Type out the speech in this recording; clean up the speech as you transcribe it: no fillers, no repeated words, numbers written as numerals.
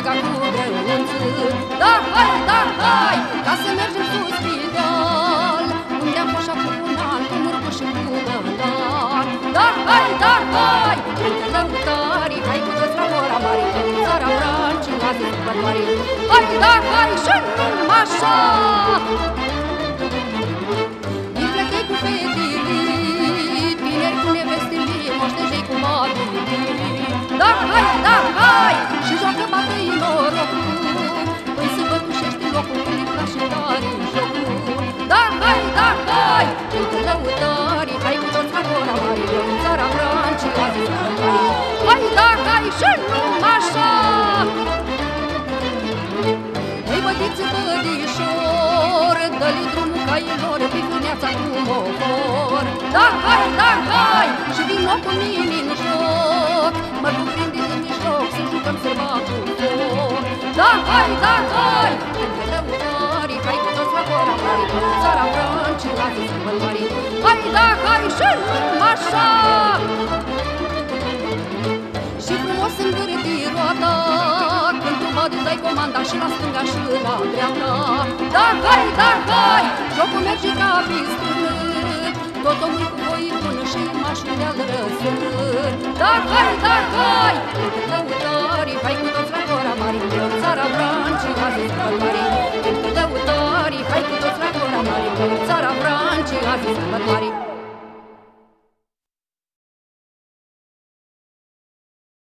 ca cu grăunță. Da, hai, ca să mergem sus pe deal, unde am fost și-acum un an, cu murcu și cu gălar. Da, hai, cântă lăutarii, hai cu toți la ora mare, că în țara Vrancii la zi sărbătoare. Hai, și numai așa! Din plătei cu fetele, tineri cu nevestele, moștejei cu babile. Da, hai, și joacă bată-i norocul, păi se bătușește locul când e clar și tare jocul. Da, hai, cântă lăutarii, hai cu toți la ora mare, că în țara Vrancii la zi sărbătoare. Hai, și numai așa! Măi bătiți bădișor, dă-li drumul cailor pe fâneața cu mohor. Da, hai, și vino cu mine în joc, mă cuprinde în mijloc să jucăm sărba cu foc. Da, hai, cântă lăutarii, hai cu toți la ora mare, că în țara Vrancii la zi sărbătoare. Hai, și numai așa! Și frumos învârti roata, când tu mă dai comanda și la stânga și la dreapta. Da, hai, jocul merge ca pe strânt, tot omul cu voi bun și mașul de-al răsărit. Da, hai, cântă lăutarii, hai cu toți la ora mare, că în țara Vrancii la zi sărbătoare. Cântă lăutarii, hai cu toți la ora mare, că în țara Vrancii la zi sărbătoare.